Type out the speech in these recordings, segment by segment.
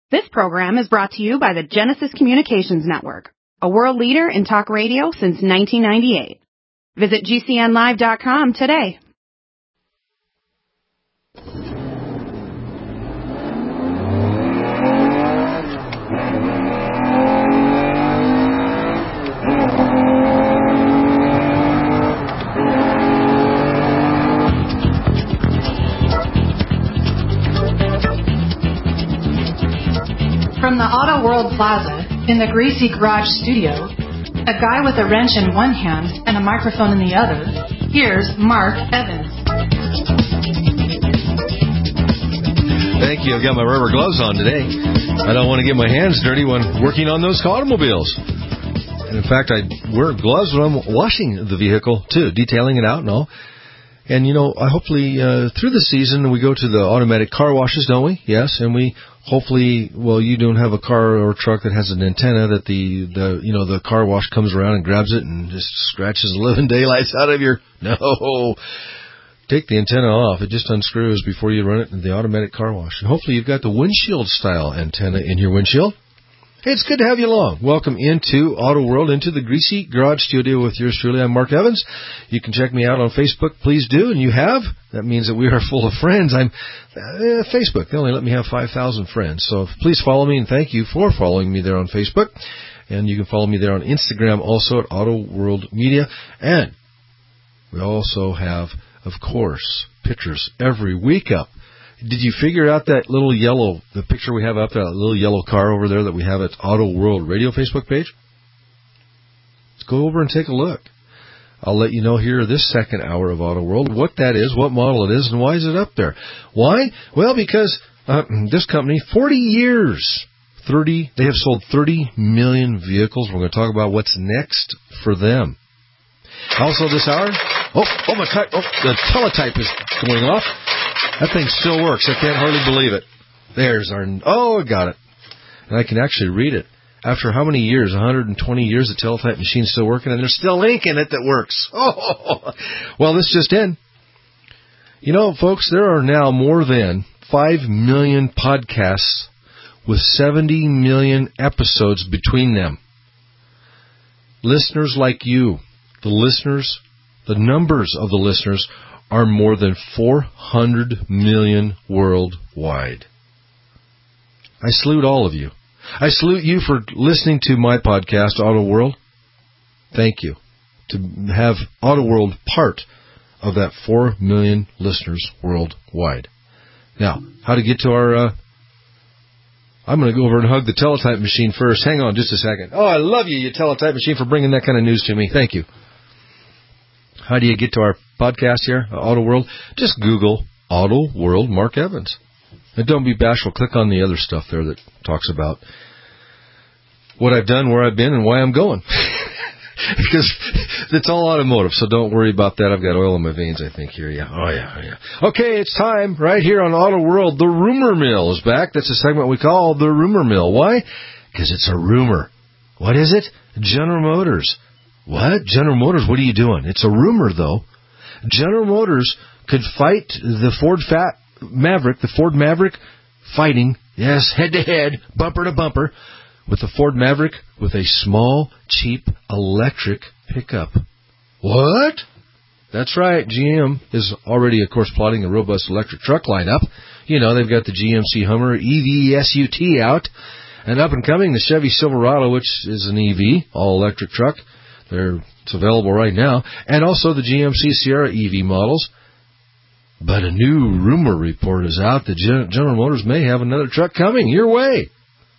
This program is brought to you by the Genesis Communications Network, a world leader in talk radio since 1998. Visit GCNlive.com today. From the Auto World Plaza in the Greasy Garage studio, a guy with a wrench in one hand and a microphone in the other, here's Mark Evans. Thank you. I've got my rubber gloves on today. I don't want to get my hands dirty when working on those automobiles. And in fact, I wear gloves when I'm washing the vehicle, too, detailing it out and all. And, you know, hopefully through the season we go to the automatic car washes, don't we? Yes, and we hopefully, well, you don't have a car or truck that has an antenna that the car wash comes around and grabs it and just scratches the living daylights out of your... No. Take the antenna off. It just unscrews before you run it in the automatic car wash. And hopefully you've got the windshield-style antenna in your windshield. Hey, it's good to have you along. Welcome into Auto World, into the Greasy Garage studio with yours truly. I'm Mark Evans. You can check me out on Facebook. Please do, and you have. That means that we are full of friends. I'm Facebook. They only let me have 5,000 friends. So please follow me, and thank you for following me there on Facebook. And you can follow me there on Instagram also at Auto World Media. And we also have, of course, pictures every week up. Did you figure out that little yellow, the picture we have up there, that little yellow car over there that we have at Auto World Radio Facebook page? Let's go over and take a look. I'll let you know here this second hour of Auto World what that is, what model it is, and why is it up there. Why? Well, because this company, 40 years, they have sold 30 million vehicles. We're going to talk about what's next for them. Also this hour, the teletype is going off. That thing still works. I can't hardly believe it. I got it. And I can actually read it. After how many years? 120 years, the teletype machine's still working, and there's still ink in it that works. Oh, well, this just in. You know, folks, there are now more than 5 million podcasts with 70 million episodes between them. Listeners like you, the numbers of the listeners are more than 400 million worldwide. I salute all of you. I salute you for listening to my podcast, Auto World. Thank you. To have Auto World part of that 4 million listeners worldwide. Now, how to get to our... I'm going to go over and hug the teletype machine first. Hang on just a second. Oh, I love you teletype machine, for bringing that kind of news to me. Thank you. How do you get to our podcast here, Auto World? Just Google Auto World Mark Evans. And don't be bashful. Click on the other stuff there that talks about what I've done, where I've been, and why I'm going. Because it's all automotive, so don't worry about that. I've got oil in my veins, I think, here. Yeah. Oh, yeah. Okay, it's time right here on Auto World. The Rumor Mill is back. That's a segment we call The Rumor Mill. Why? Because it's a rumor. What is it? General Motors. What? General Motors, what are you doing? It's a rumor, though. General Motors could fight the Ford Maverick fighting, yes, head-to-head, bumper-to-bumper, with the Ford Maverick with a small, cheap electric pickup. What? That's right. GM is already, of course, plotting a robust electric truck lineup. You know, they've got the GMC Hummer EV SUT out, and up and coming, the Chevy Silverado, which is an EV, all-electric truck. It's available right now. And also the GMC Sierra EV models. But a new rumor report is out that General Motors may have another truck coming your way.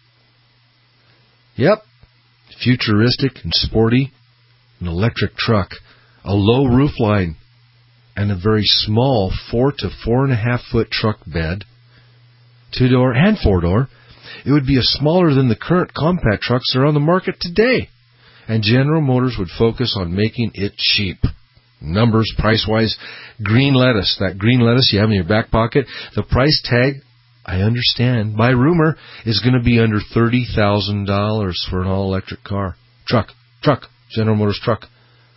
Yep. Futuristic and sporty. An electric truck. A low roofline. And a very small 4 to 4.5 foot truck bed. 2-door and 4-door. It would be smaller than the current compact trucks that are on the market today. And General Motors would focus on making it cheap. Numbers, price-wise, green lettuce. That green lettuce you have in your back pocket. The price tag, I understand, by rumor, is going to be under $30,000 for an all-electric car. Truck. General Motors truck.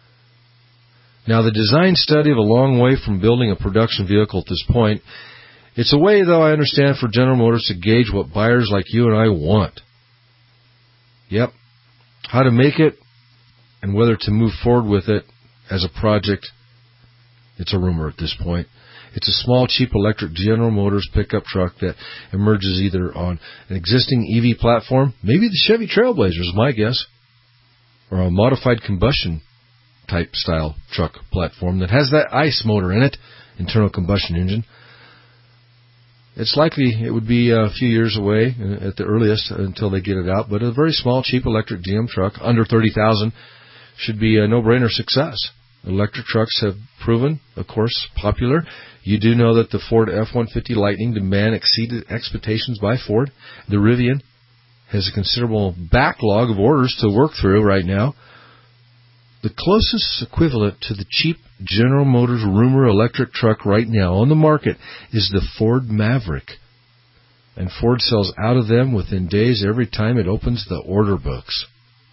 Now, the design study of a long way from building a production vehicle at this point It's a way, though, I understand, for General Motors to gauge what buyers like you and I want. Yep. How to make it and whether to move forward with it as a project, it's a rumor at this point. It's a small, cheap electric General Motors pickup truck that emerges either on an existing EV platform, maybe the Chevy Trailblazer is my guess, or a modified combustion type style truck platform that has that ICE motor in it, internal combustion engine. It's likely it would be a few years away at the earliest until they get it out, but a very small, cheap electric GM truck, under $30,000, should be a no-brainer success. Electric trucks have proven, of course, popular. You do know that the Ford F-150 Lightning demand exceeded expectations by Ford. The Rivian has a considerable backlog of orders to work through right now. The closest equivalent to the cheap General Motors rumor electric truck right now on the market is the Ford Maverick. And Ford sells out of them within days every time it opens the order books.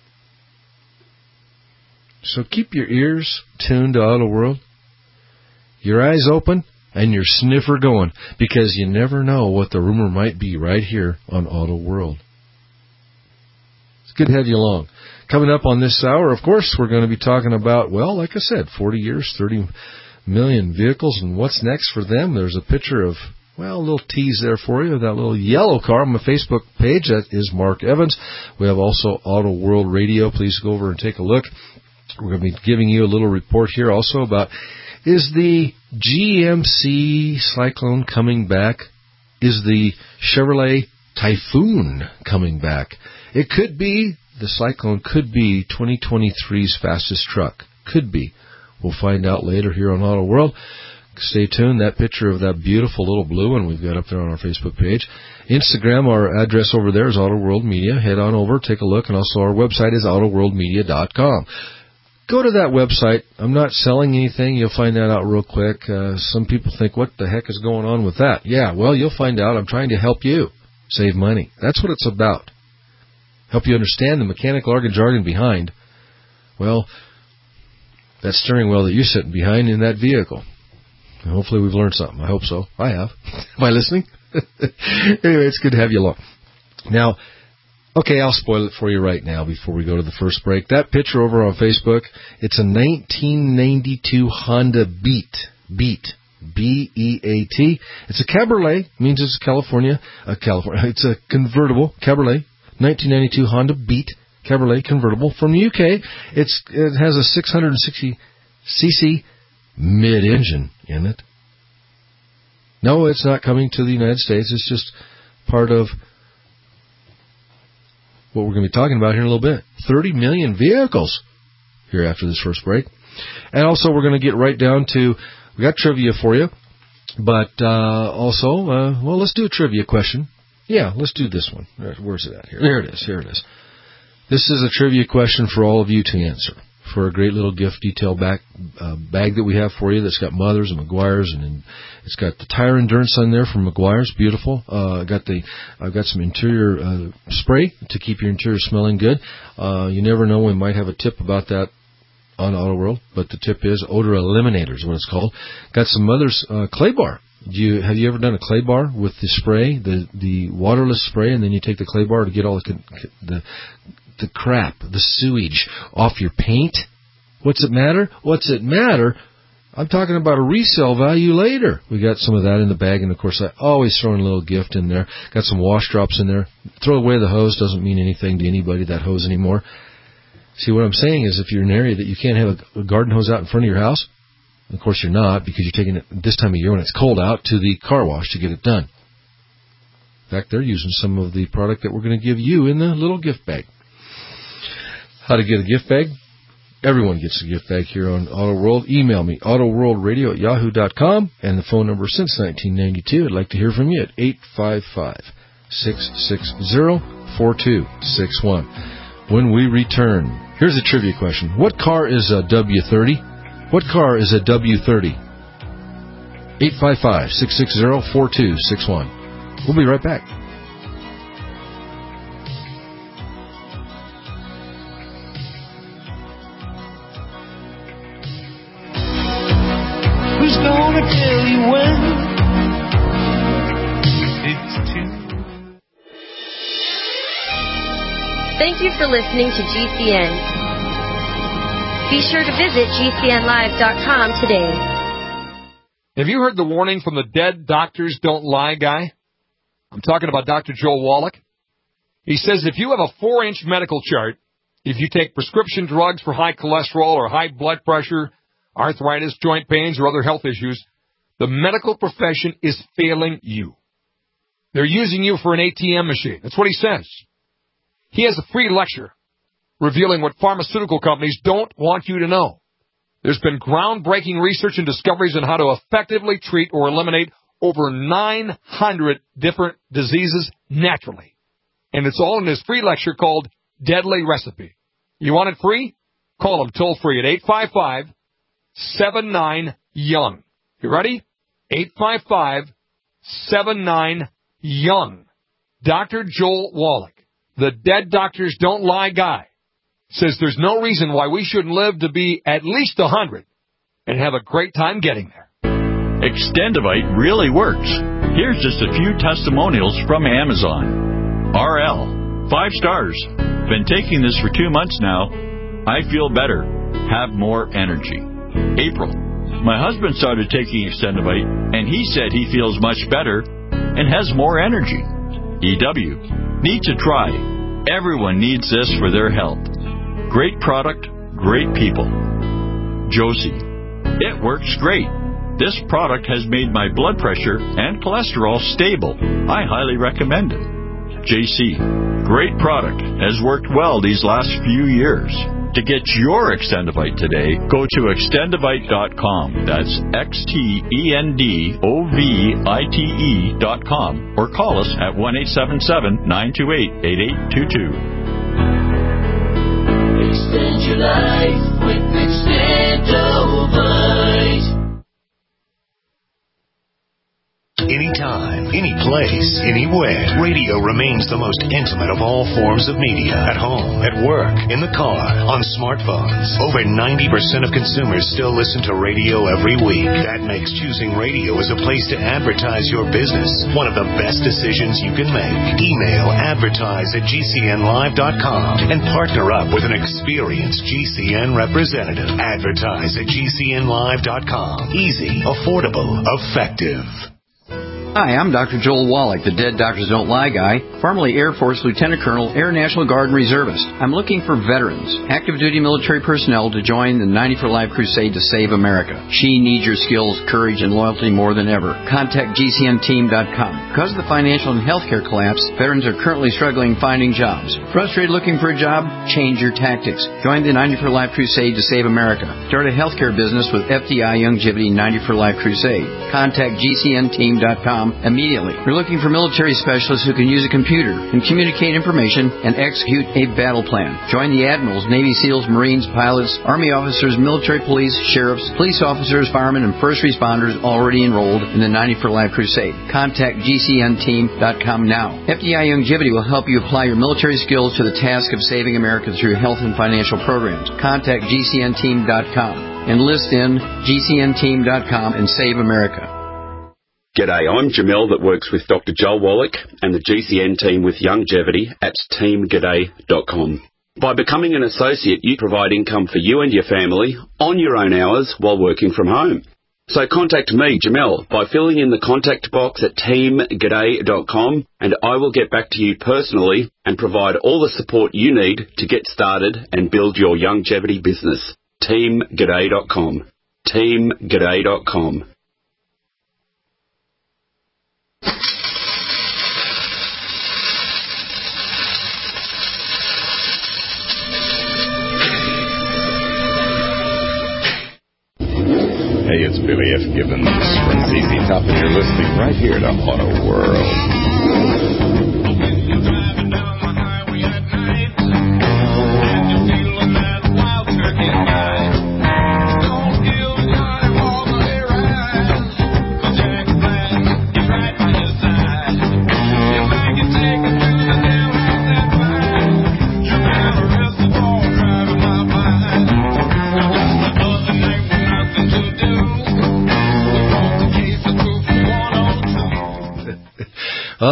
So keep your ears tuned to Auto World, your eyes open, and your sniffer going, because you never know what the rumor might be right here on Auto World. It's good to have you along. Coming up on this hour, of course, we're going to be talking about, well, like I said, 40 years, 30 million vehicles, and what's next for them. There's a picture of, well, a little tease there for you, that little yellow car on my Facebook page. That is Mark Evans. We have also Auto World Radio. Please go over and take a look. We're going to be giving you a little report here also about, is the GMC Cyclone coming back? Is the Chevrolet Typhoon coming back? It could be. The Cyclone could be 2023's fastest truck. Could be. We'll find out later here on Auto World. Stay tuned. That picture of that beautiful little blue one we've got up there on our Facebook page. Instagram, our address over there is Auto World Media. Head on over, take a look, and also our website is autoworldmedia.com. Go to that website. I'm not selling anything. You'll find that out real quick. Some people think, what the heck is going on with that? Yeah, well, you'll find out. I'm trying to help you save money. That's what it's about. Help you understand the mechanical jargon behind, well, that steering wheel that you're sitting behind in that vehicle. And hopefully we've learned something. I hope so. I have. Am I listening? Anyway, it's good to have you along. Now, okay, I'll spoil it for you right now before we go to the first break. That picture over on Facebook, it's a 1992 Honda Beat. B-E-A-T. It's a cabriolet. Means it's California. It's a convertible cabriolet. 1992 Honda Beat Cabriolet convertible from the UK. It has a 660cc mid-engine in it. No, it's not coming to the United States. It's just part of what we're going to be talking about here in a little bit. 30 million vehicles here after this first break. And also we're going to get right down to, we got trivia for you, but well, let's do a trivia question. Yeah, let's do this one. Where's it at here? Here it is. This is a trivia question for all of you to answer for a great little gift detail bag that we have for you that's got Mothers and Meguiar's, and it's got the tire endurance on there from Meguiar's. Beautiful. I've got some interior spray to keep your interior smelling good. You never know, we might have a tip about that on Auto World, but the tip is odor eliminator is what it's called. Got some Mothers clay bar. Have you ever done a clay bar with the spray, the waterless spray, and then you take the clay bar to get all the crap, the sewage off your paint? What's it matter? I'm talking about a resale value later. We got some of that in the bag, and of course I always throw in a little gift in there. Got some wash drops in there. Throw away the hose, doesn't mean anything to anybody, that hose anymore. See, what I'm saying is if you're in an area that you can't have a garden hose out in front of your house, of course you're not, because you're taking it this time of year when it's cold out to the car wash to get it done. In fact, they're using some of the product that we're going to give you in the little gift bag. How to get a gift bag? Everyone gets a gift bag here on Auto World. Email me, autoworldradio@yahoo.com, and the phone number since 1992. I'd like to hear from you at 855-660-4261. When we return, here's a trivia question. What car is a W30? What car is a W30? 855-660-4261. We'll be right back. Who's gonna tell you when Thank you for listening to GCN. Be sure to visit GCNlive.com today. Have you heard the warning from the Dead Doctors Don't Lie guy? I'm talking about Dr. Joel Wallach. He says if you have a 4-inch medical chart, if you take prescription drugs for high cholesterol or high blood pressure, arthritis, joint pains, or other health issues, the medical profession is failing you. They're using you for an ATM machine. That's what he says. He has a free lecture revealing what pharmaceutical companies don't want you to know. There's been groundbreaking research and discoveries on how to effectively treat or eliminate over 900 different diseases naturally. And it's all in his free lecture called Deadly Recipe. You want it free? Call him toll-free at 855-79-YOUNG. You ready? 855-79-YOUNG. Dr. Joel Wallach, the Dead Doctors Don't Lie guy, says there's no reason why we shouldn't live to be at least 100 and have a great time getting there. Extendivite really works. Here's just a few testimonials from Amazon. RL, 5 stars. Been taking this for 2 months now. I feel better. Have more energy. April, my husband started taking Extendivite, and he said he feels much better and has more energy. EW, need to try. Everyone needs this for their health. Great product, great people. Josie, it works great. This product has made my blood pressure and cholesterol stable. I highly recommend it. JC, great product. Has worked well these last few years. To get your Extendivite today, go to extendivite.com. That's XTENDOVITE.com or call us at 1-877-928-8822. Extend your life with Extendovite. Anytime, any place, anywhere, radio remains the most intimate of all forms of media. At home, at work, in the car, on smartphones. Over 90% of consumers still listen to radio every week. That makes choosing radio as a place to advertise your business one of the best decisions you can make. Email advertise@gcnlive.com and partner up with an experienced GCN representative. Advertise@gcnlive.com. Easy, affordable, effective. Hi, I'm Dr. Joel Wallach, the Dead Doctors Don't Lie guy, formerly Air Force Lieutenant Colonel, Air National Guard and Reservist. I'm looking for veterans, active duty military personnel to join the 90 for Life crusade to save America. She needs your skills, courage, and loyalty more than ever. Contact GCNteam.com. Because of the financial and healthcare collapse, veterans are currently struggling finding jobs. Frustrated looking for a job? Change your tactics. Join the 90 for Life crusade to save America. Start a healthcare business with FDI Youngevity 90 for Life crusade. Contact GCNteam.com immediately. We're looking for military specialists who can use a computer and communicate information and execute a battle plan. Join the admirals, Navy SEALs, Marines, pilots, Army officers, military police, sheriffs, police officers, firemen, and first responders already enrolled in the 90 for Life crusade. Contact GCNteam.com now. FDI Youngevity will help you apply your military skills to the task of saving America through health and financial programs. Contact GCNteam.com. Enlist in GCNteam.com and save America. G'day, I'm Jamel that works with Dr. Joel Wallach and the GCN team with Youngevity at teamg'day.com. By becoming an associate, you provide income for you and your family on your own hours while working from home. So contact me, Jamel, by filling in the contact box at teamg'day.com, and I will get back to you personally and provide all the support you need to get started and build your Youngevity business. teamg'day.com. teamg'day.com. Hey, it's Billy F. Gibbons from ZZ Top, and you're listening right here to Auto World.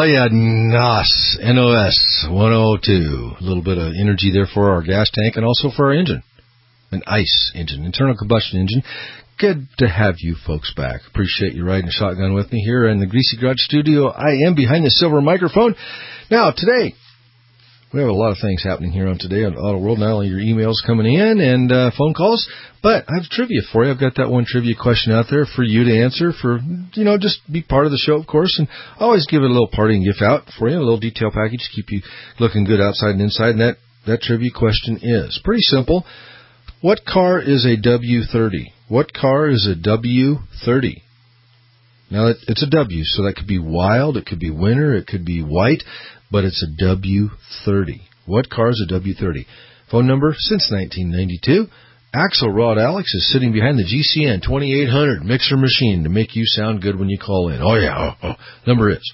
yeah, NOS, N-O-S, 102. A little bit of energy there for our gas tank and also for our engine. An ICE engine, internal combustion engine. Good to have you folks back. Appreciate you riding shotgun with me here in the Greasy Garage studio. I am behind the silver microphone. Now, today, we have a lot of things happening here on Today on Auto World. Not only your emails coming in and phone calls, but I have trivia for you. I've got that one trivia question out there for you to answer for, just be part of the show, of course. And I always give it a little parting gift out for you, a little detail package to keep you looking good outside and inside. And that trivia question is pretty simple. What car is a W30? What car is a W30? Now, it's a W, so that could be wild, it could be winter, it could be white, but it's a W30. What car is a W30? Phone number since 1992. Axelrod Alex is sitting behind the GCN 2800 mixer machine to make you sound good when you call in. Oh, yeah. Number is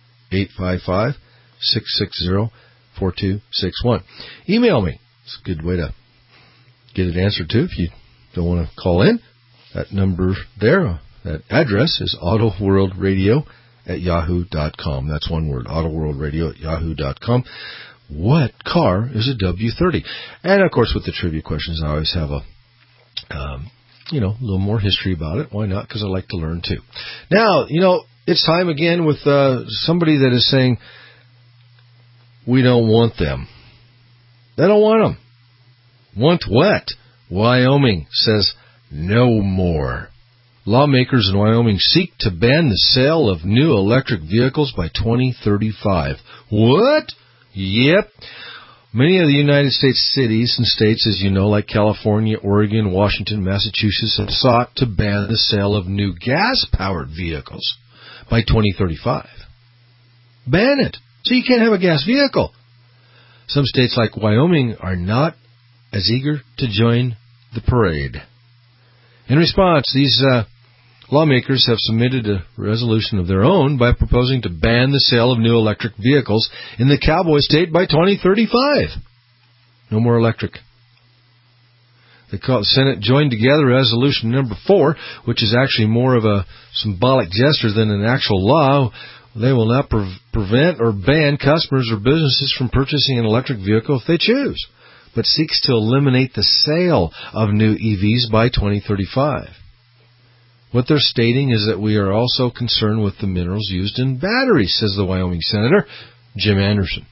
855-660-4261. Email me. It's a good way to get it answered, too, if you don't want to call in. That number there, that address is autoworldradio@yahoo.com. That's one word, autoworldradio@yahoo.com. What car is a W30? And, of course, with the trivia questions, I always have a little more history about it. Why not? Because I like to learn, too. Now, it's time again with somebody that is saying, we don't want them. They don't want them. Want what? Wyoming says no more. Lawmakers in Wyoming seek to ban the sale of new electric vehicles by 2035. What? Yep. Many of the United States cities and states, as you know, like California, Oregon, Washington, Massachusetts, have sought to ban the sale of new gas-powered vehicles by 2035. Ban it. So you can't have a gas vehicle. Some states like Wyoming are not as eager to join the parade. In response, these lawmakers have submitted a resolution of their own by proposing to ban the sale of new electric vehicles in the Cowboy State by 2035. No more electric. The Senate joined together resolution number 4, which is actually more of a symbolic gesture than an actual law. They will not prevent or ban customers or businesses from purchasing an electric vehicle if they choose, but seeks to eliminate the sale of new EVs by 2035. What they're stating is that we are also concerned with the minerals used in batteries, says the Wyoming Senator, Jim Anderson.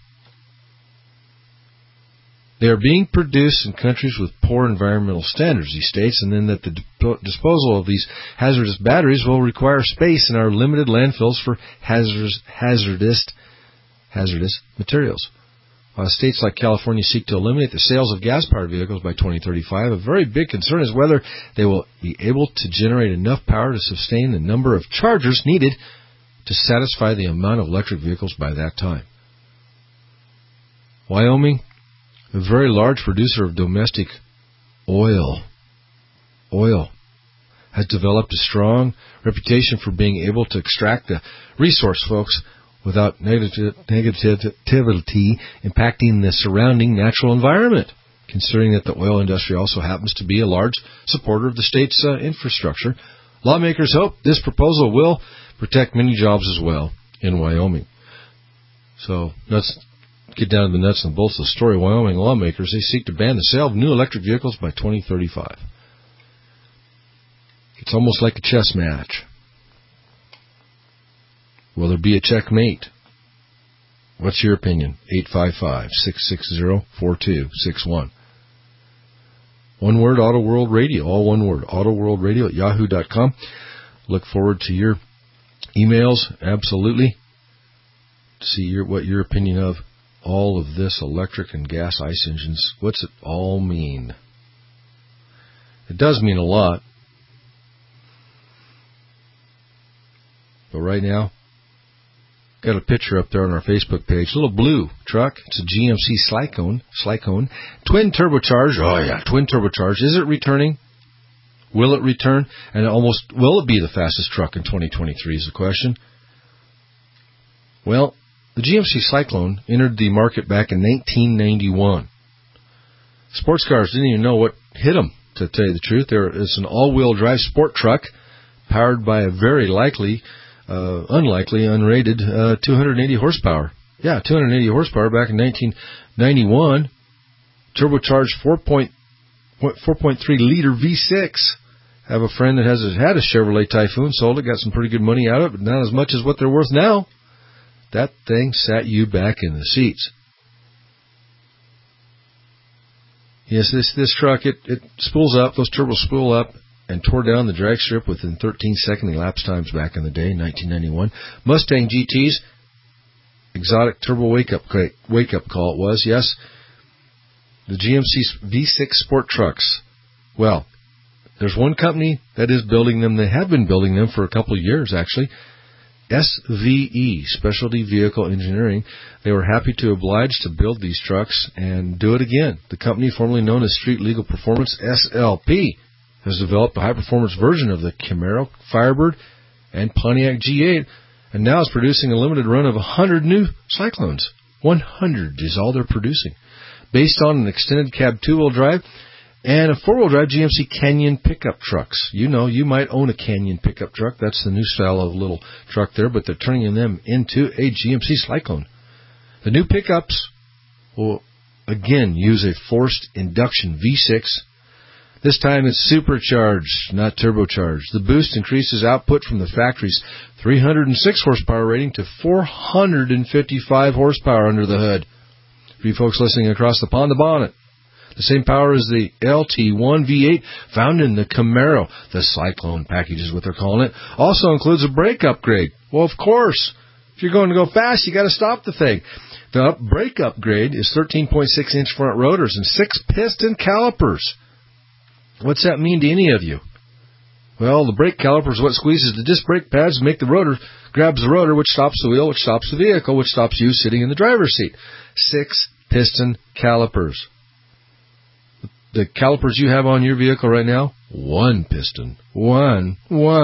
They are being produced in countries with poor environmental standards, he states, and then that the disposal of these hazardous batteries will require space in our limited landfills for hazardous materials. While states like California seek to eliminate the sales of gas-powered vehicles by 2035, a very big concern is whether they will be able to generate enough power to sustain the number of chargers needed to satisfy the amount of electric vehicles by that time. Wyoming, a very large producer of domestic oil, has developed a strong reputation for being able to extract the resource, folks, without negativity impacting the surrounding natural environment, considering that the oil industry also happens to be a large supporter of the state's infrastructure. Lawmakers hope this proposal will protect many jobs as well in Wyoming. So let's get down to the nuts and bolts of the story. Wyoming lawmakers, they seek to ban the sale of new electric vehicles by 2035. It's almost like a chess match. Will there be a checkmate? What's your opinion? 855-660-4261. One word, Auto World Radio. All one word, autoworldradio@yahoo.com. Look forward to your emails, absolutely, to see what your opinion of all of this electric and gas ICE engines. What's it all mean? It does mean a lot. But right now, got a picture up there on our Facebook page. A little blue truck. It's a GMC Slycone. Twin turbocharged. Oh, yeah, twin turbocharged. Is it returning? Will it return? And will it be the fastest truck in 2023 is the question. Well, the GMC Slycone entered the market back in 1991. Sports cars didn't even know what hit them, to tell you the truth. It's an all-wheel drive sport truck powered by a very likely unlikely, unrated, 280 horsepower. Yeah, 280 horsepower back in 1991. Turbocharged 4.3-liter V6. I have a friend that had a Chevrolet Typhoon, sold it, got some pretty good money out of it, but not as much as what they're worth now. That thing sat you back in the seats. Yes, this truck, it spools up, those turbos spool up, and tore down the drag strip within 13-second elapsed times back in the day, 1991. Mustang GTs, exotic turbo wake-up call it was, yes. The GMC V6 Sport Trucks. Well, there's one company that is building them. They have been building them for a couple of years, actually. SVE, Specialty Vehicle Engineering. They were happy to oblige to build these trucks and do it again. The company, formerly known as Street Legal Performance, SLP, has developed a high-performance version of the Camaro, Firebird, and Pontiac G8, and now is producing a limited run of 100 new Cyclones. 100 is all they're producing, based on an extended cab two-wheel drive and a four-wheel drive GMC Canyon pickup trucks. You know, you might own a Canyon pickup truck. That's the new style of little truck there, but they're turning them into a GMC Cyclone. The new pickups will, again, use a forced induction V6. This time it's supercharged, not turbocharged. The boost increases output from the factory's 306 horsepower rating to 455 horsepower under the hood. For you folks listening across the pond, the bonnet. The same power as the LT1 V8 found in the Camaro. The Cyclone package is what they're calling it. Also includes a brake upgrade. Well, of course, if you're going to go fast, you got to stop the thing. The brake upgrade is 13.6-inch front rotors and 6-piston calipers. What's that mean to any of you? Well, the brake caliper is what squeezes the disc brake pads to make the rotor, grabs the rotor, which stops the wheel, which stops the vehicle, which stops you sitting in the driver's seat. 6-piston calipers. The calipers you have on your vehicle right now, 1 piston. One.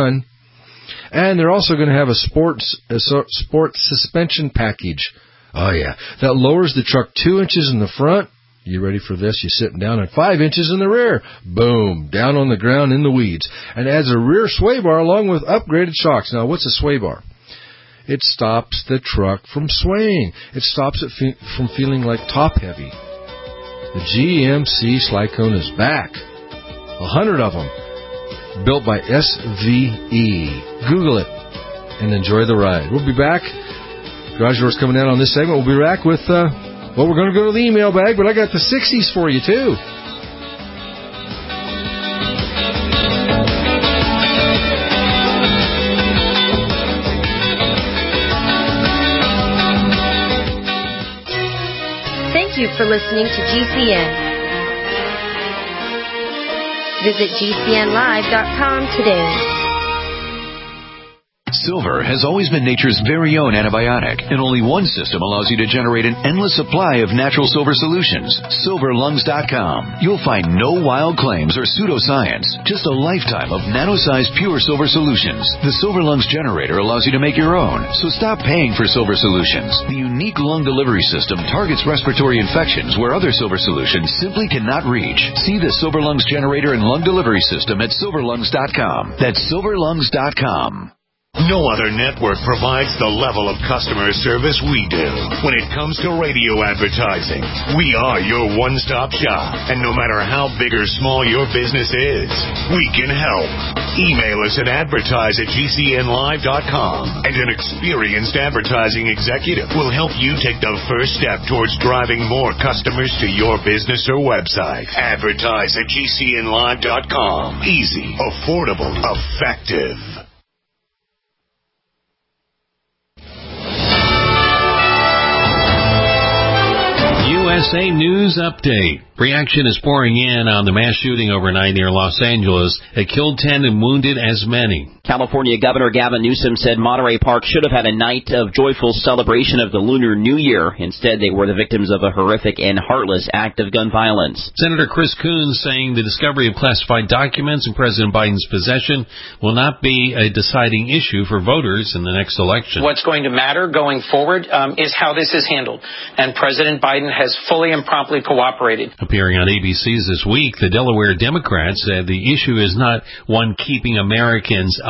And they're also going to have a sport suspension package. Oh, yeah. That lowers the truck 2 inches in the front. You ready for this? You're sitting down, and 5 inches in the rear. Boom. Down on the ground in the weeds. And adds a rear sway bar along with upgraded shocks. Now, what's a sway bar? It stops the truck from swaying. It stops it from feeling like top-heavy. The GMC Cyclone is back. 100 of them. Built by SVE. Google it and enjoy the ride. We'll be back. Garage Doors coming out on this segment. We'll be back with, we're going to go to the email bag, but I got the 60s for you, too. Thank you for listening to GCN. Visit GCNlive.com today. Silver has always been nature's very own antibiotic, and only one system allows you to generate an endless supply of natural silver solutions. SilverLungs.com. You'll find no wild claims or pseudoscience, just a lifetime of nano-sized pure silver solutions. The Silver Lungs generator allows you to make your own, so stop paying for silver solutions. The unique lung delivery system targets respiratory infections where other silver solutions simply cannot reach. See the Silver Lungs generator and lung delivery system at SilverLungs.com. That's SilverLungs.com. No other network provides the level of customer service we do. When it comes to radio advertising, we are your one-stop shop. And no matter how big or small your business is, we can help. Email us at advertise@gcnlive.com, and an experienced advertising executive will help you take the first step towards driving more customers to your business or website. Advertise@gcnlive.com. Easy, affordable, effective. USA News Update. Reaction is pouring in on the mass shooting overnight near Los Angeles that killed 10 and wounded as many. California Governor Gavin Newsom said Monterey Park should have had a night of joyful celebration of the Lunar New Year. Instead, they were the victims of a horrific and heartless act of gun violence. Senator Chris Coons saying the discovery of classified documents in President Biden's possession will not be a deciding issue for voters in the next election. What's going to matter going forward is how this is handled. And President Biden has fully and promptly cooperated. Appearing on ABC's This Week, the Delaware Democrats said the issue is not one keeping Americans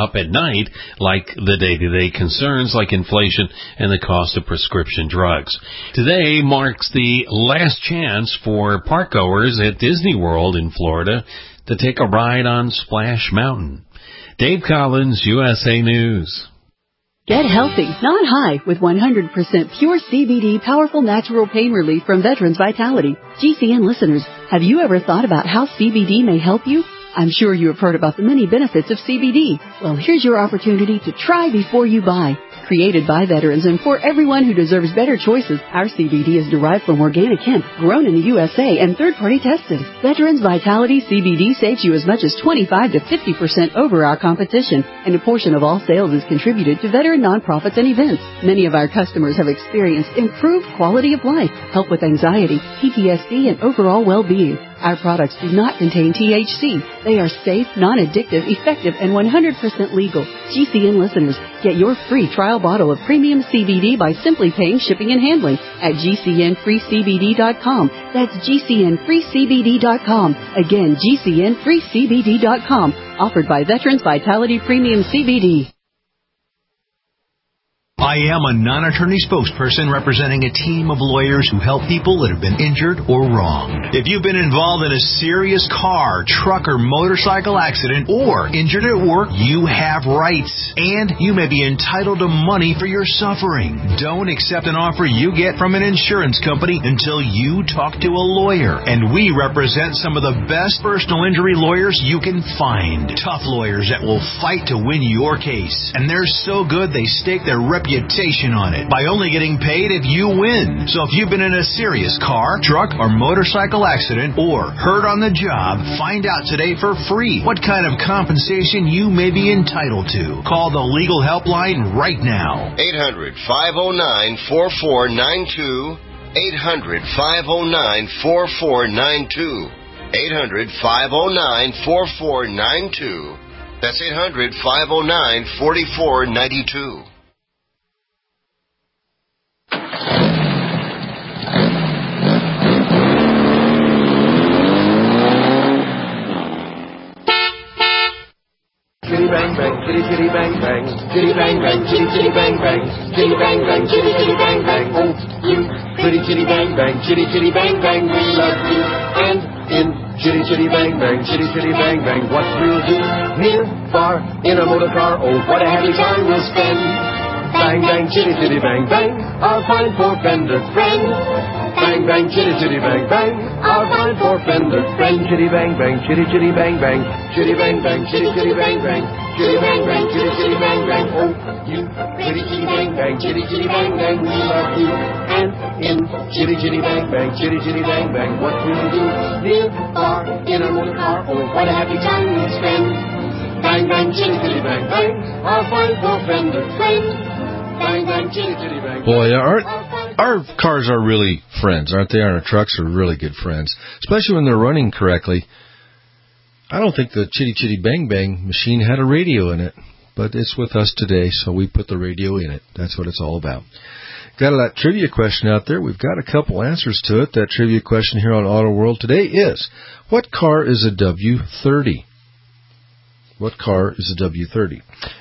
up at night, like the day-to-day concerns like inflation and the cost of prescription drugs. Today marks the last chance for parkgoers at Disney World in Florida to take a ride on Splash Mountain. Dave Collins, USA News. Get healthy, not high, with 100% pure CBD powerful natural pain relief from Veterans Vitality. GCN listeners, have you ever thought about how CBD may help you? I'm sure you have heard about the many benefits of CBD. Well, here's your opportunity to try before you buy. Created by veterans and for everyone who deserves better choices, our CBD is derived from organic hemp, grown in the USA, and third-party tested. Veterans Vitality CBD saves you as much as 25 to 50% over our competition, and a portion of all sales is contributed to veteran nonprofits and events. Many of our customers have experienced improved quality of life, help with anxiety, PTSD, and overall well-being. Our products do not contain THC. They are safe, non-addictive, effective, and 100% legal. GCN listeners, get your free trial bottle of premium CBD by simply paying shipping and handling at GCNFreeCBD.com. That's GCNFreeCBD.com. Again, GCNFreeCBD.com. Offered by Veterans Vitality Premium CBD. I am a non-attorney spokesperson representing a team of lawyers who help people that have been injured or wronged. If you've been involved in a serious car, truck, or motorcycle accident or injured at work, you have rights, and you may be entitled to money for your suffering. Don't accept an offer you get from an insurance company until you talk to a lawyer, and we represent some of the best personal injury lawyers you can find. Tough lawyers that will fight to win your case, and they're so good they stake their reputation on it by only getting paid if you win. So if you've been in a serious car, truck, or motorcycle accident or hurt on the job, find out today for free what kind of compensation you may be entitled to. Call the legal helpline right now. 800-509-4492. 800-509-4492. 800-509-4492. That's 800-509-4492. Chitty bang bang, chitty chitty bang bang, chitty bang bang, chitty chitty bang bang, chitty bang bang, chitty chitty bang bang. Oh, you pretty chitty bang bang, chitty chitty bang bang, we love you. And in chitty chitty bang bang, chitty chitty bang bang, what we'll do, near, far, in a motor car. Oh, what a happy time we'll spend. Bang bang, chitty chitty bang bang, our fine four-fender friend. Bang bang, chitty chitty bang bang, our fine four-fender friend. Chitty bang bang, chitty chitty bang bang, chitty bang bang, chitty chitty bang bang, chitty bang bang, chitty chitty bang bang. Oh, you pretty chitty bang bang, chitty chitty bang bang, we love you. And in chitty chitty bang bang, chitty chitty bang bang, what we'll do, near, far, in a motor car. Oh, what a happy time we'll spend. Bang bang, chitty chitty bang bang, our fine four-fender friend. Boy, our cars are really friends, aren't they? Our trucks are really good friends, especially when they're running correctly. I don't think the Chitty Chitty Bang Bang machine had a radio in it, but it's with us today, so we put the radio in it. That's what it's all about. Got that trivia question out there. We've got a couple answers to it. That trivia question here on Auto World today is, what car is a W30? What car is a W30?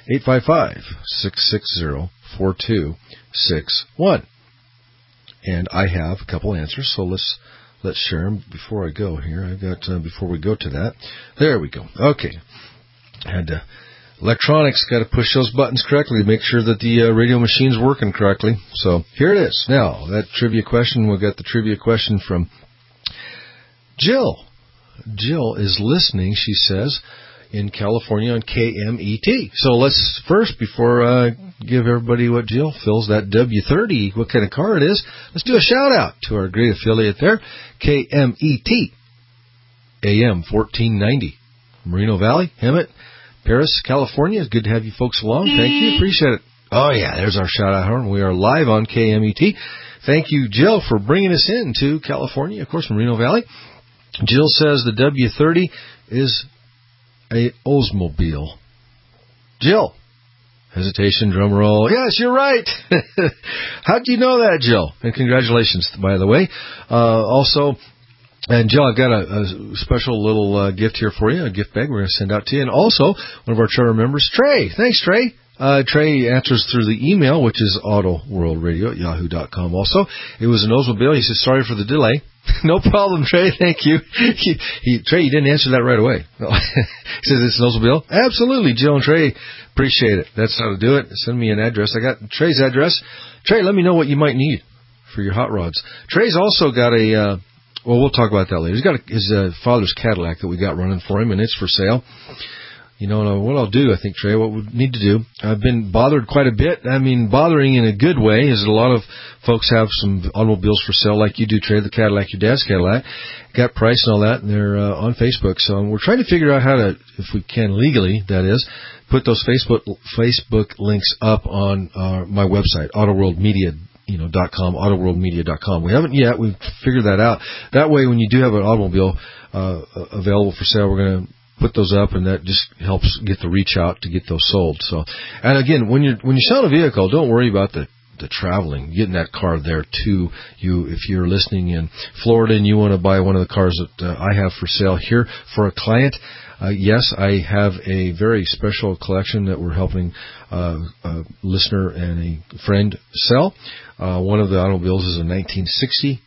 855-660-4261. And I have a couple answers, so let's share them before I go here. I've got before we go to that. There we go. Okay. And electronics got to push those buttons correctly to make sure that the radio machine's working correctly. So here it is. Now, that trivia question, we've got the trivia question from Jill. Jill is listening, she says, in California on KMET. So let's first, before I give everybody what Jill feels, that W30, what kind of car it is, let's do a shout-out to our great affiliate there, KMET, AM 1490, Moreno Valley, Hemet, Paris, California. It's good to have you folks along. Thank you. Appreciate it. Oh, yeah, there's our shout-out horn. We are live on KMET. Thank you, Jill, for bringing us into California, of course, Moreno Valley. Jill says the W30 is a Oldsmobile. Jill. Hesitation, drum roll. Yes, you're right. How'd you know that, Jill? And congratulations, by the way. Also, And Jill, I've got a special little gift here for you, a gift bag we're going to send out to you. And also, one of our Trevor members, Trey. Thanks, Trey. Trey answers through the email, which is autoworldradio@yahoo.com. Also, it was an Oldsmobile. He says, sorry for the delay. No problem, Trey. Thank you. Trey, you didn't answer that right away. No. He says it's an Oldsmobile. Absolutely, Jill and Trey. Appreciate it. That's how to do it. Send me an address. I got Trey's address. Trey, let me know what you might need for your hot rods. Trey's also got a, well, we'll talk about that later. He's got his father's Cadillac that we got running for him, and it's for sale. You know, what I'll do, I think, Trey, what we need to do, I've been bothered quite a bit. I mean, bothering in a good way, is a lot of folks have some automobiles for sale like you do, Trey, the Cadillac, your dad's Cadillac. Got price and all that, and they're on Facebook. So we're trying to figure out how to, if we can legally, that is, put those Facebook links up on my website, autoworldmedia.com, autoworldmedia.com. We haven't yet. We've figured that out. That way, when you do have an automobile available for sale, we're going to put those up, and that just helps get the reach out to get those sold. So, and again, when you're selling a vehicle, don't worry about the traveling, getting that car there to you. If you're listening in Florida and you want to buy one of the cars that I have for sale here for a client, yes, I have a very special collection that we're helping a listener and a friend sell. One of the automobiles is a 1960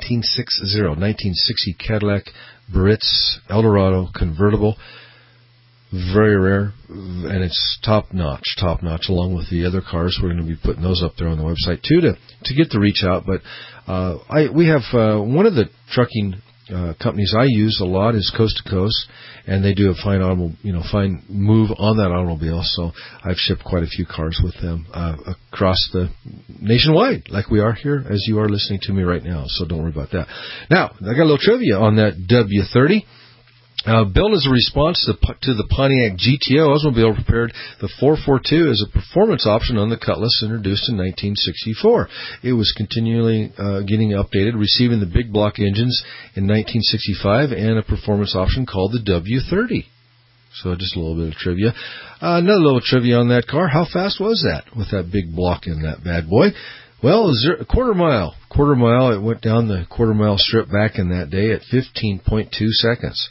Cadillac Baritz Eldorado convertible. Very rare, and it's top notch, along with the other cars. We're going to be putting those up there on the website too to get the reach out. But we have one of the trucking companies I use a lot is Coast to Coast, and they do a fine move on that automobile. So I've shipped quite a few cars with them across the nationwide, like we are here, as you are listening to me right now. So don't worry about that. Now, I got a little trivia on that W30. Built as a response to the Pontiac GTO, Oldsmobile prepared the 442 as a performance option on the Cutlass, introduced in 1964. It was continually getting updated, receiving the big block engines in 1965 and a performance option called the W30. So just a little bit of trivia. Another little trivia on that car. How fast was that with that big block in that bad boy? Well, a quarter mile. It went down the quarter mile strip back in that day at 15.2 seconds.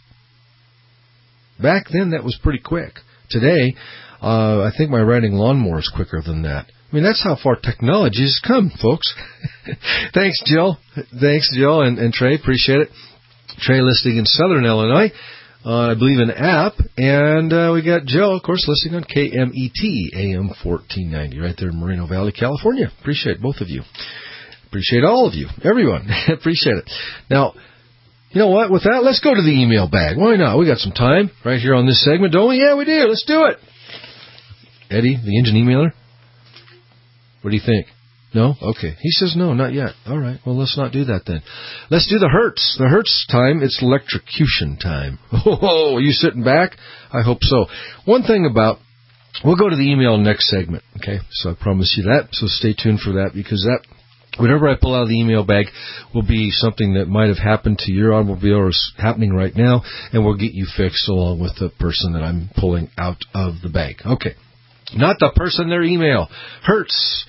Back then, that was pretty quick. Today, I think my riding lawnmower is quicker than that. I mean, that's how far technology has come, folks. Thanks, Jill, and Trey. Appreciate it. Trey listening in Southern Illinois, I believe an app, and we got Jill, of course, listening on KMET AM 1490 right there in Moreno Valley, California. Appreciate both of you. Appreciate all of you, everyone. Appreciate it. Now, you know what? With that, let's go to the email bag. Why not? We got some time right here on this segment, don't we? Yeah, we do. Let's do it. Eddie, the engine emailer? What do you think? No? Okay. He says no, not yet. All right. Well, let's not do that then. Let's do the Hertz. The Hertz time, it's electrocution time. Oh, are you sitting back? I hope so. One thing about, we'll go to the email next segment, okay? So I promise you that. So stay tuned for that, because that, whatever I pull out of the email bag will be something that might have happened to your automobile or is happening right now, and we'll get you fixed along with the person that I'm pulling out of the bag. Okay. Not the person, their email. Hertz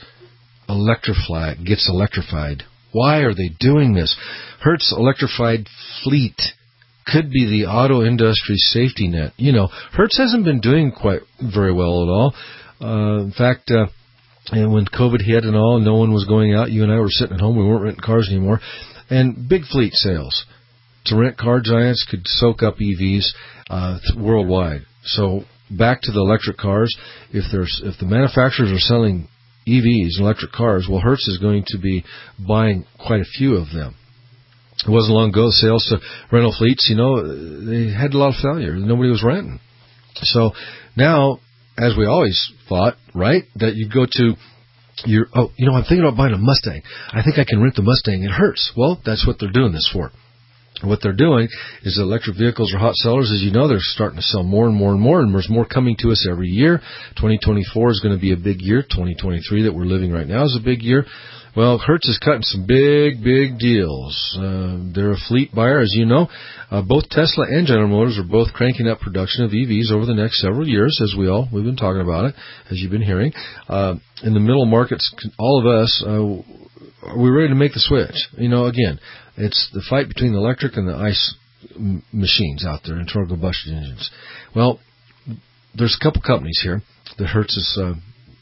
gets electrified. Why are they doing this? Hertz electrified fleet could be the auto industry's safety net. You know, Hertz hasn't been doing quite very well at all. In fact, and when COVID hit and all, no one was going out. You and I were sitting at home. We weren't renting cars anymore. And big fleet sales to rent car giants could soak up EVs worldwide. So back to the electric cars. If the manufacturers are selling EVs, electric cars, well, Hertz is going to be buying quite a few of them. It wasn't long ago, sales to rental fleets, they had a lot of failure. Nobody was renting. So now, as we always thought, right, that you go to I'm thinking about buying a Mustang. I think I can rent the Mustang at Hertz. Well, that's what they're doing this for. What they're doing is electric vehicles are hot sellers. As you know, they're starting to sell more and more and more, and there's more coming to us every year. 2024 is going to be a big year. 2023 that we're living right now is a big year. Well, Hertz is cutting some big deals. They're a fleet buyer, as you know. Both Tesla and General Motors are both cranking up production of EVs over the next several years, we've been talking about it, as you've been hearing. In the middle markets, all of us, are we ready to make the switch? Again, it's the fight between the electric and the ICE machines out there, internal combustion engines. Well, there's a couple companies here that Hertz has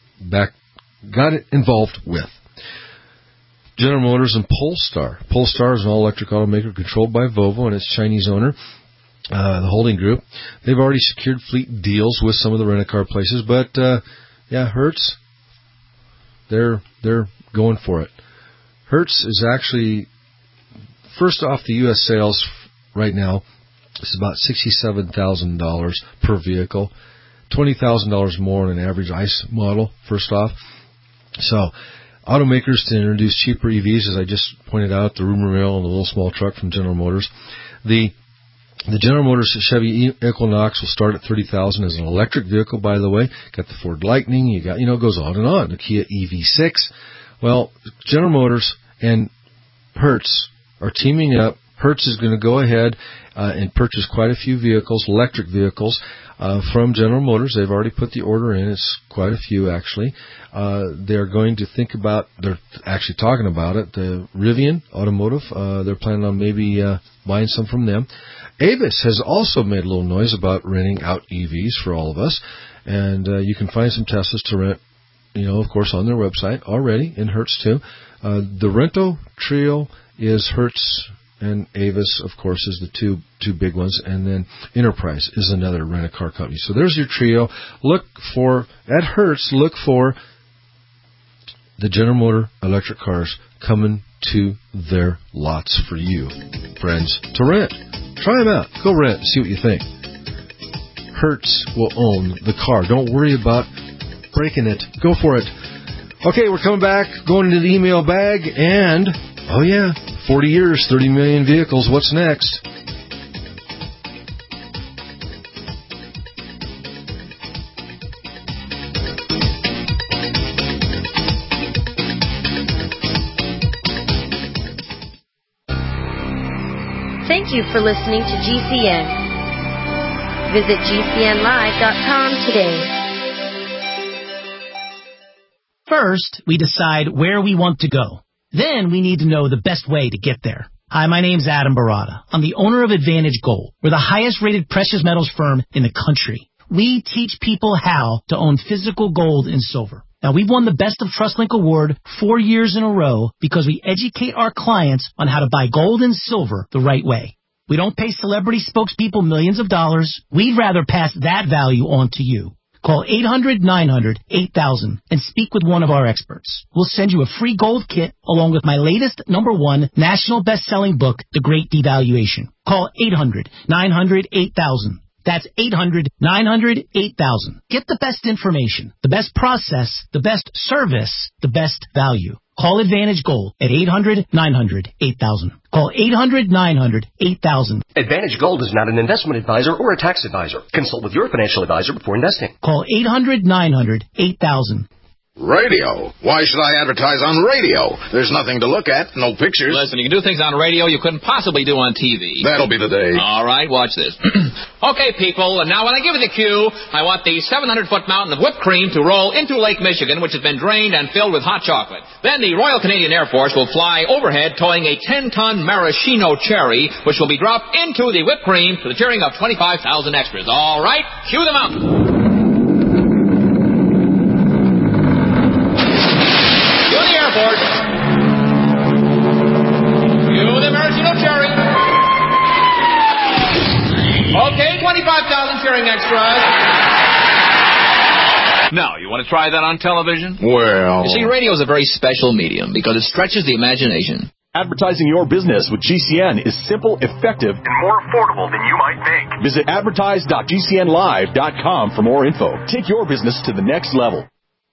got it involved with. General Motors and Polestar. Polestar is an all-electric automaker controlled by Volvo and its Chinese owner, the holding group. They've already secured fleet deals with some of the rent-a-car places, but Hertz, they're going for it. Hertz is actually, first off, the U.S. sales right now is about $67,000 per vehicle, $20,000 more than an average ICE model, first off. So, automakers to introduce cheaper EVs, as I just pointed out, the rumor mill and the little small truck from General Motors. The General Motors Chevy Equinox will start at $30,000 as an electric vehicle, by the way. Got the Ford Lightning, you got, it goes on and on. The Kia EV6. Well, General Motors and Hertz are teaming up. Hertz is going to go ahead and purchase quite a few vehicles, electric vehicles, from General Motors. They've already put the order in. It's quite a few, actually. They're going to they're actually talking about it. The Rivian Automotive, they're planning on maybe buying some from them. Avis has also made a little noise about renting out EVs for all of us. And you can find some Teslas to rent, of course, on their website already, in Hertz too. The Rento Trio is Hertz and Avis, of course, is the two big ones, and then Enterprise is another rent-a-car company. So there's your trio. At Hertz, look for the General Motor electric cars coming to their lots for you, friends, to rent. Try them out. Go rent. See what you think. Hertz will own the car. Don't worry about breaking it. Go for it. Okay, we're coming back, going into the email bag, and, 40 years, 30 million vehicles. What's next? Thank you for listening to GCN. Visit GCNlive.com today. First, we decide where we want to go. Then we need to know the best way to get there. Hi, my name's Adam Barada. I'm the owner of Advantage Gold. We're the highest rated precious metals firm in the country. We teach people how to own physical gold and silver. Now, we've won the Best of TrustLink Award 4 years in a row because we educate our clients on how to buy gold and silver the right way. We don't pay celebrity spokespeople millions of dollars. We'd rather pass that value on to you. Call 800-900-8000 and speak with one of our experts. We'll send you a free gold kit along with my latest #1 national best-selling book, The Great Devaluation. Call 800-900-8000. That's 800-900-8000. Get the best information, the best process, the best service, the best value. Call Advantage Gold at 800-900-8000. Call 800-900-8000. Advantage Gold is not an investment advisor or a tax advisor. Consult with your financial advisor before investing. Call 800-900-8000. Radio? Why should I advertise on radio? There's nothing to look at, no pictures. Listen, you can do things on radio you couldn't possibly do on TV. That'll be the day. All right, watch this. Okay, people, and now when I give you the cue, I want the 700-foot mountain of whipped cream to roll into Lake Michigan, which has been drained and filled with hot chocolate. Then the Royal Canadian Air Force will fly overhead towing a 10-ton maraschino cherry, which will be dropped into the whipped cream to the cheering of 25,000 extras. All right, cue the mountain. Okay, 25,000 cheering extras. Now, you want to try that on television? Well... You see, radio is a very special medium because it stretches the imagination. Advertising your business with GCN is simple, effective, and more affordable than you might think. Visit advertise.gcnlive.com for more info. Take your business to the next level.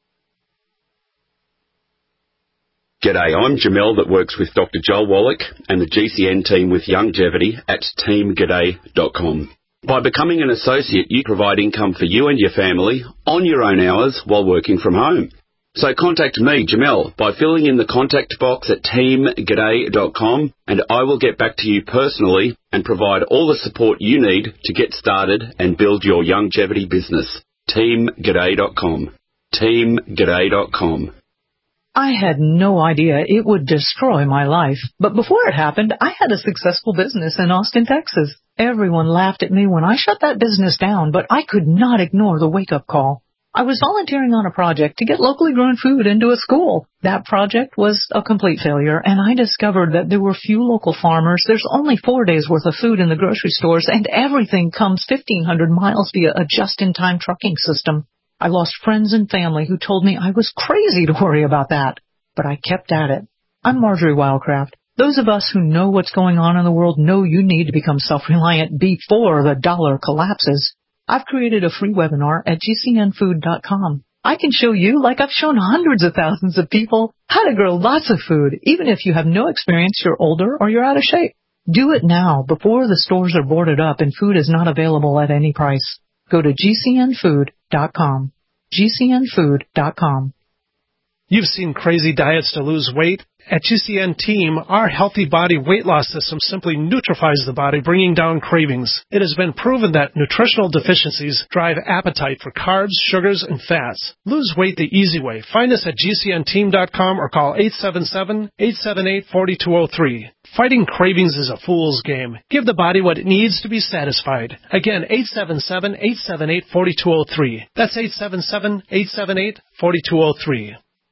G'day, I'm Jamel that works with Dr. Joel Wallach and the GCN team with Longevity at teamg'day.com. By becoming an associate, you provide income for you and your family on your own hours while working from home. So contact me, Jamel, by filling in the contact box at teamg'day.com, and I will get back to you personally and provide all the support you need to get started and build your longevity business. teamg'day.com. teamg'day.com. I had no idea it would destroy my life. But before it happened, I had a successful business in Austin, Texas. Everyone laughed at me when I shut that business down, but I could not ignore the wake-up call. I was volunteering on a project to get locally grown food into a school. That project was a complete failure, and I discovered that there were few local farmers. There's only 4 days' worth of food in the grocery stores, and everything comes 1,500 miles via a just-in-time trucking system. I lost friends and family who told me I was crazy to worry about that, but I kept at it. I'm Marjorie Wildcraft. Those of us who know what's going on in the world know you need to become self-reliant before the dollar collapses. I've created a free webinar at gcnfood.com. I can show you, like I've shown hundreds of thousands of people, how to grow lots of food, even if you have no experience, you're older, or you're out of shape. Do it now, before the stores are boarded up and food is not available at any price. Go to gcnfood.com. gcnfood.com. You've seen crazy diets to lose weight. At GCN Team, our healthy body weight loss system simply neutralizes the body, bringing down cravings. It has been proven that nutritional deficiencies drive appetite for carbs, sugars, and fats. Lose weight the easy way. Find us at gcnteam.com or call 877-878-4203. Fighting cravings is a fool's game. Give the body what it needs to be satisfied. Again, 877-878-4203. That's 877-878-4203.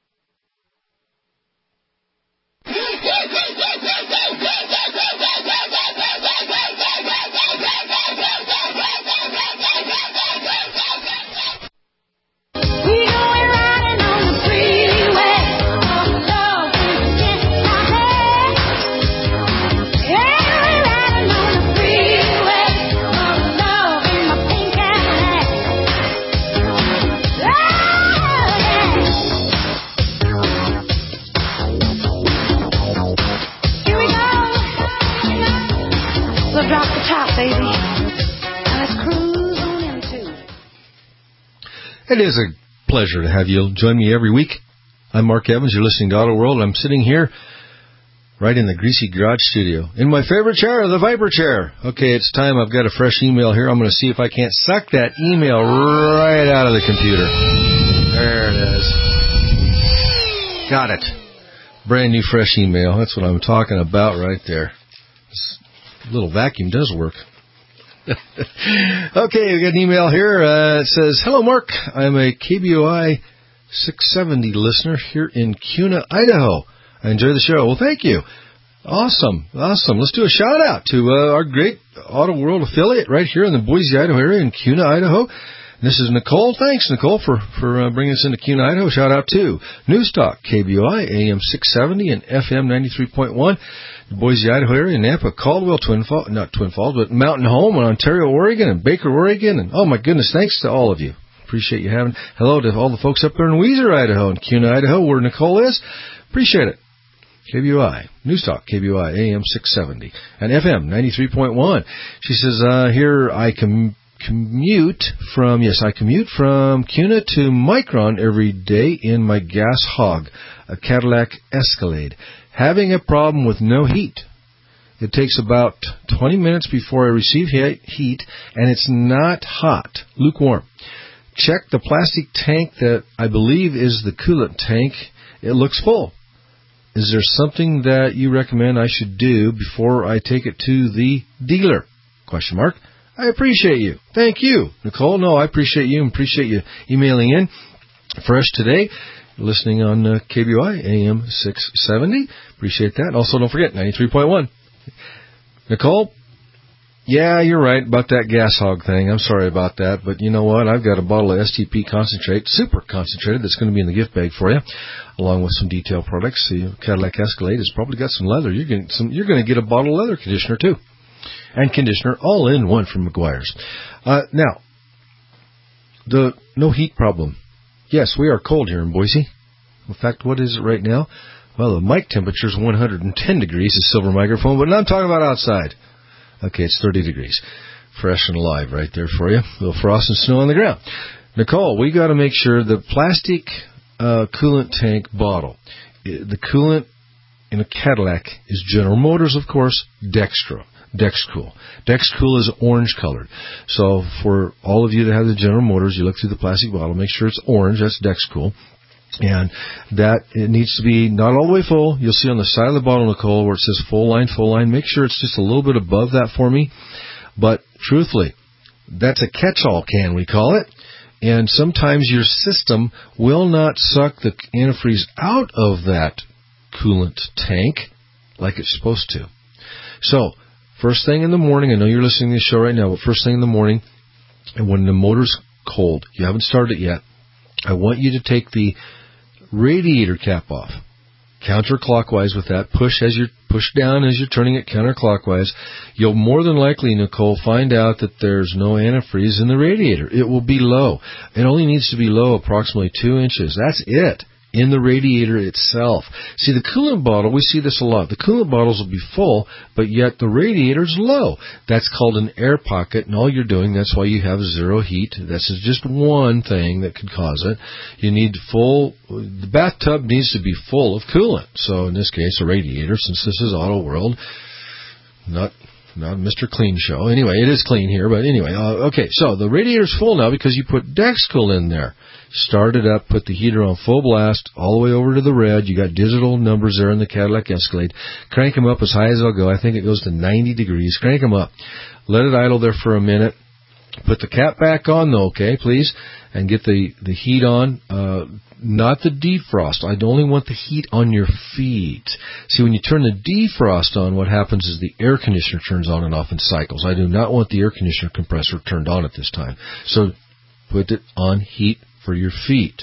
Drop the top, baby. Now let's cruise on into. It is a pleasure to have you join me every week. I'm Mark Evans. You're listening to Auto World. I'm sitting here right in the Greasy Garage studio in my favorite chair, the Viper chair. Okay, it's time. I've got a fresh email here. I'm going to see if I can't suck that email right out of the computer. There it is. Got it. Brand new fresh email. That's what I'm talking about right there. Little vacuum does work. Okay, we got an email here. It says, "Hello, Mark. I'm a KBOI 670 listener here in Kuna, Idaho. I enjoy the show." Well, thank you. Awesome. Let's do a shout-out to our great Auto World affiliate right here in the Boise, Idaho area in Kuna, Idaho. This is Nicole. Thanks, Nicole, for bringing us into Kuna, Idaho. Shout-out to Newstalk, KBOI, AM 670 and FM 93.1. The Boise, Idaho area, Nampa, Caldwell, not Twin Falls, but Mountain Home, and Ontario, Oregon, and Baker, Oregon, and oh my goodness, thanks to all of you. Appreciate you having. Hello to all the folks up there in Weiser, Idaho, and Kuna, Idaho, where Nicole is. Appreciate it. KBOI, Newstalk, KBOI, AM 670, and FM 93.1. She says, here I commute from Kuna to Micron every day in my gas hog, a Cadillac Escalade. Having a problem with no heat. It takes about 20 minutes before I receive heat, and it's not hot, lukewarm. Check the plastic tank that I believe is the coolant tank. It looks full. Is there something that you recommend I should do before I take it to the dealer? ? I appreciate you. Thank you, Nicole. No, I appreciate you and appreciate you emailing in fresh today. Listening on KBOI, AM 670. Appreciate that. Also, don't forget, 93.1. Nicole, yeah, you're right about that gas hog thing. I'm sorry about that, but you know what? I've got a bottle of STP concentrate, super concentrated, that's going to be in the gift bag for you, along with some detail products. The Cadillac Escalade has probably got some leather. You're going to get a bottle of leather conditioner, too. And conditioner, all in one from McGuire's. Now, the no heat problem. Yes, we are cold here in Boise. In fact, what is it right now? Well, the mic temperature is 110 degrees, the silver microphone, but I'm talking about outside. Okay, it's 30 degrees. Fresh and alive right there for you. A little frost and snow on the ground. Nicole, we got to make sure the plastic coolant tank bottle, the coolant in a Cadillac is General Motors, of course, Dexcool. Dexcool is orange colored. So for all of you that have the General Motors, you look through the plastic bottle, make sure it's orange. That's Dexcool. And that, it needs to be not all the way full. You'll see on the side of the bottle, Nicole, where it says full line. Make sure it's just a little bit above that for me. But truthfully, that's a catch-all can, we call it. And sometimes your system will not suck the antifreeze out of that coolant tank like it's supposed to. So, first thing in the morning, I know you're listening to the show right now, but first thing in the morning, and when the motor's cold, you haven't started it yet, I want you to take the radiator cap off. Counterclockwise with that. Push down as you're turning it counterclockwise. You'll more than likely, Nicole, find out that there's no antifreeze in the radiator. It will be low. It only needs to be low approximately 2 inches. That's it. In the radiator itself. See, the coolant bottle, we see this a lot. The coolant bottles will be full, but yet the radiator's low. That's called an air pocket, and all you're doing, that's why you have zero heat. This is just one thing that could cause it. You need the bathtub needs to be full of coolant. So in this case, a radiator, since this is Auto World, not Mr. Clean Show. Anyway, it is clean here, but anyway, okay, so the radiator's full now because you put Dexcool in there. Start it up, put the heater on full blast, all the way over to the red. You got digital numbers there in the Cadillac Escalade. Crank them up as high as they'll go. I think it goes to 90 degrees. Crank them up. Let it idle there for a minute. Put the cap back on, though, okay, please, and get the heat on. Not the defrost. I only want the heat on your feet. See, when you turn the defrost on, what happens is the air conditioner turns on and off in cycles. I do not want the air conditioner compressor turned on at this time. So put it on heat for your feet.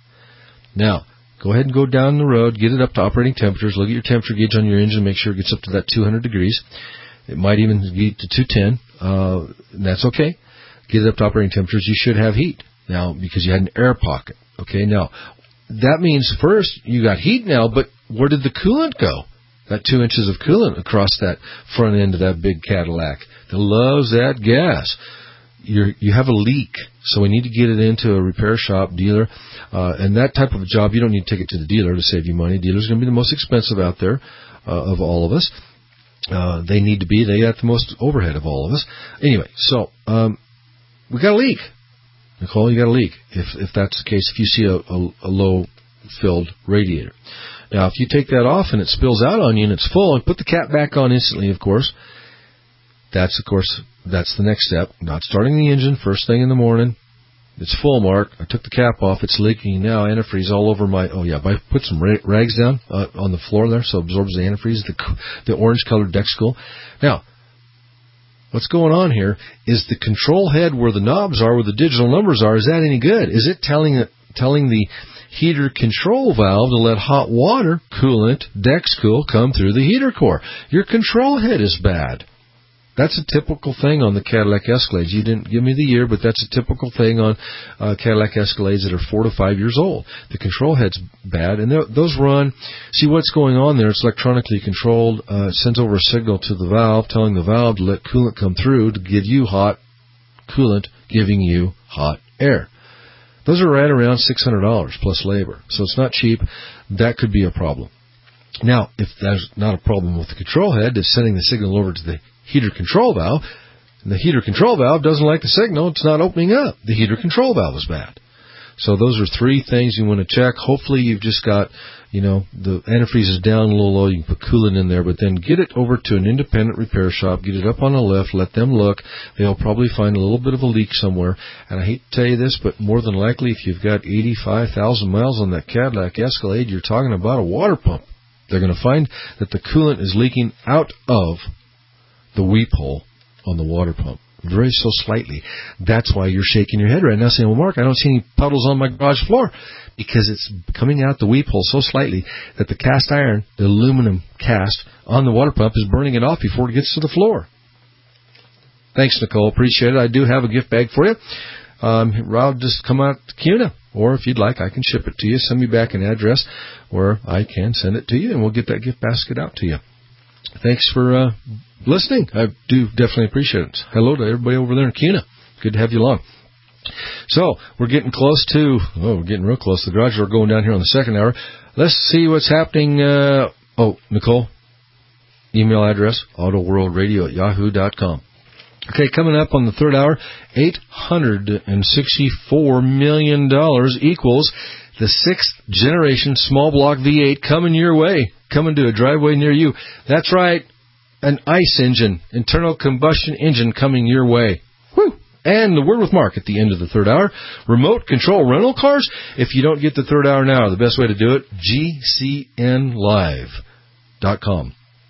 Now, go ahead and go down the road, get it up to operating temperatures, look at your temperature gauge on your engine, make sure it gets up to that 200 degrees. It might even get to 210, and that's okay. Get it up to operating temperatures, you should have heat now because you had an air pocket. Okay, now, that means first you got heat now, but where did the coolant go? That 2 inches of coolant across that front end of that big Cadillac that loves that gas. You have a leak, so we need to get it into a repair shop, dealer, and that type of a job, you don't need to take it to the dealer to save you money. Dealer's going to be the most expensive out there of all of us. They need to be. They got the most overhead of all of us. Anyway, so we got a leak. Nicole, you got a leak. If that's the case, if you see a low-filled radiator. Now, if you take that off and it spills out on you and it's full, and put the cap back on instantly, of course, that's the next step. Not starting the engine first thing in the morning. It's full, Mark. I took the cap off. It's leaking now. Antifreeze all over my... Oh, yeah. I put some rags down on the floor there so it absorbs the antifreeze, the orange-colored Dexcool. Now, what's going on here is the control head where the knobs are, where the digital numbers are, is that any good? Is it telling the heater control valve to let hot water, coolant, Dexcool come through the heater core? Your control head is bad. That's a typical thing on the Cadillac Escalades. You didn't give me the year, but that's a typical thing on Cadillac Escalades that are 4 to 5 years old. The control head's bad, and those run. See what's going on there. It's electronically controlled. It sends over a signal to the valve, telling the valve to let coolant come through to give you hot coolant, giving you hot air. Those are right around $600 plus labor, so it's not cheap. That could be a problem. Now, if there's not a problem with the control head, it's sending the signal over to the heater control valve, and the heater control valve doesn't like the signal, it's not opening up. The heater control valve is bad. So those are 3 things you want to check. Hopefully you've just got, the antifreeze is down a little low, you can put coolant in there, but then get it over to an independent repair shop, get it up on a lift, let them look. They'll probably find a little bit of a leak somewhere. And I hate to tell you this, but more than likely if you've got 85,000 miles on that Cadillac Escalade, you're talking about a water pump. They're going to find that the coolant is leaking out of the weep hole on the water pump, very so slightly. That's why you're shaking your head right now saying, well, Mark, I don't see any puddles on my garage floor, because it's coming out the weep hole so slightly that the cast iron, the aluminum cast on the water pump is burning it off before it gets to the floor. Thanks, Nicole. Appreciate it. I do have a gift bag for you. I'll just come out to CUNA, or if you'd like, I can ship it to you. Send me back an address where I can send it to you, and we'll get that gift basket out to you. Thanks for listening. I do definitely appreciate it. Hello to everybody over there in CUNA. Good to have you along. So, we're getting close to, we're getting real close to the garage door going down here on the second hour. Let's see what's happening. Nicole, email address, autoworldradio@yahoo.com. Okay, coming up on the third hour, $864 million equals The 6th generation small block V8 coming your way, coming to a driveway near you. That's right, an ICE engine, internal combustion engine coming your way. Woo! And the Word with Mark at the end of the third hour. Remote control rental cars. If you don't get the third hour now, the best way to do it, GCNlive.com.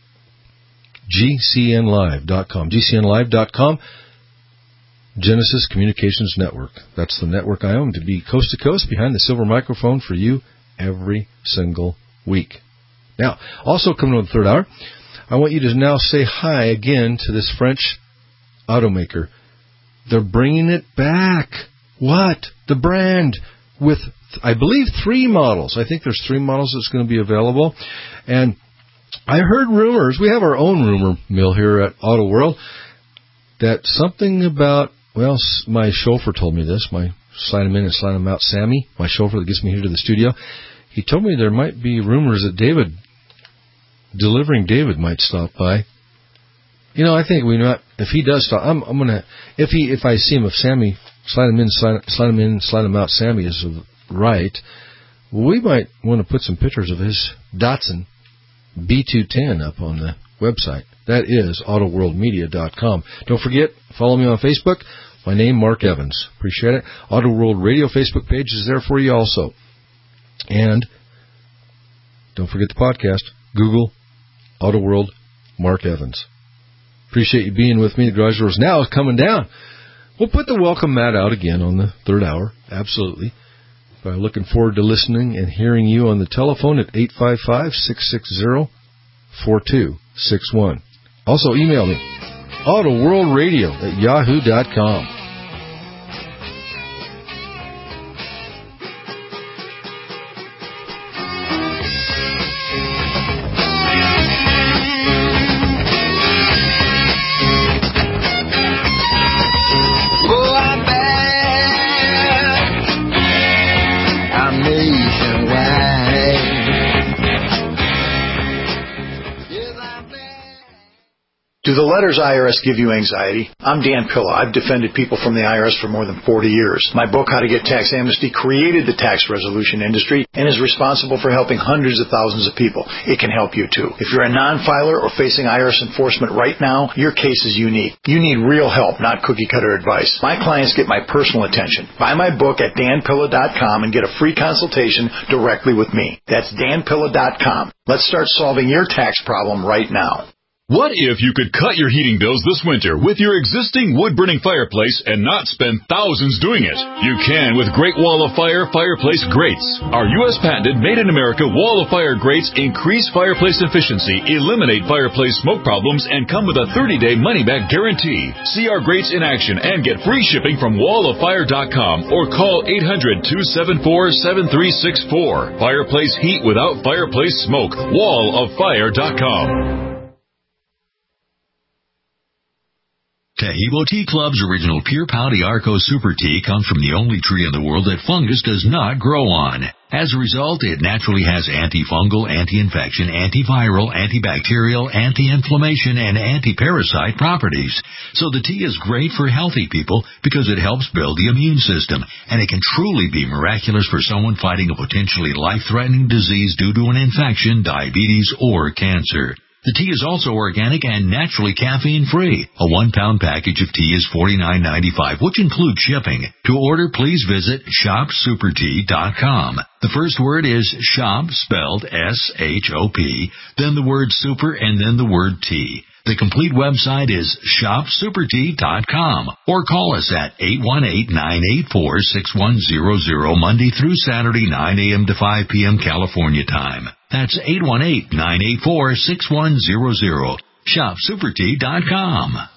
GCNlive.com. GCNlive.com. Genesis Communications Network. That's the network I own, to be coast to coast behind the silver microphone for you every single week. Now, also coming on the third hour, I want you to now say hi again to this French automaker. They're bringing it back. What? The brand with, I believe, 3 models. I think there's 3 models that's going to be available. And I heard rumors, we have our own rumor mill here at Auto World, that something about, well, my chauffeur told me this, my slide him in and slide him out, Sammy, my chauffeur that gets me here to the studio, he told me there might be rumors that delivering David might stop by. You know, I think if he does stop, I'm gonna, if I see him, if Sammy, slide him in, slide him out, Sammy is right, we might want to put some pictures of his Datsun B210 up on the website. That is AutoWorldMedia.com. Don't forget, follow me on Facebook. My name, Mark Evans. Appreciate it. Auto World Radio Facebook page is there for you also. And don't forget the podcast. Google Auto World Mark Evans. Appreciate you being with me. The Garage Door is now coming down. We'll put the welcome mat out again on the third hour. Absolutely. But looking forward to listening and hearing you on the telephone at 855-660-4261. Also, email me, autoworldradio@yahoo.com. Do the letters IRS give you anxiety? I'm Dan Pilla. I've defended people from the IRS for more than 40 years. My book, How to Get Tax Amnesty, created the tax resolution industry and is responsible for helping hundreds of thousands of people. It can help you, too. If you're a non-filer or facing IRS enforcement right now, your case is unique. You need real help, not cookie-cutter advice. My clients get my personal attention. Buy my book at danpilla.com and get a free consultation directly with me. That's danpilla.com. Let's start solving your tax problem right now. What if you could cut your heating bills this winter with your existing wood-burning fireplace and not spend thousands doing it? You can with Great Wall of Fire fireplace grates. Our U.S. patented made-in-America Wall of Fire grates increase fireplace efficiency, eliminate fireplace smoke problems, and come with a 30-day money-back guarantee. See our grates in action and get free shipping from walloffire.com or call 800-274-7364. Fireplace heat without fireplace smoke. walloffire.com. Taheebo Tea Club's original Pure Pau d'Arco Super Tea comes from the only tree in the world that fungus does not grow on. As a result, it naturally has antifungal, anti-infection, antiviral, antibacterial, anti-inflammation, and anti-parasite properties. So the tea is great for healthy people because it helps build the immune system, and it can truly be miraculous for someone fighting a potentially life-threatening disease due to an infection, diabetes, or cancer. The tea is also organic and naturally caffeine-free. A 1-pound package of tea is $49.95, which includes shipping. To order, please visit shopsupertea.com. The first word is shop, spelled S-H-O-P, then the word super, and then the word tea. The complete website is shopsupertea.com or call us at 818-984-6100 Monday through Saturday, 9 a.m. to 5 p.m. California time. That's 818-984-6100. Shopsupertea.com.